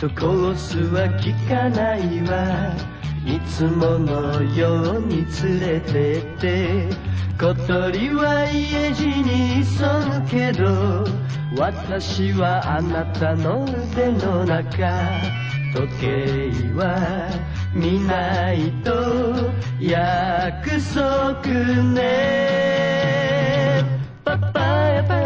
とコースは聞かないわ。いつものように連れてって小鳥は家路に急ぐけど私はあなたの腕の中時計は見ないと約束ねパパヤパ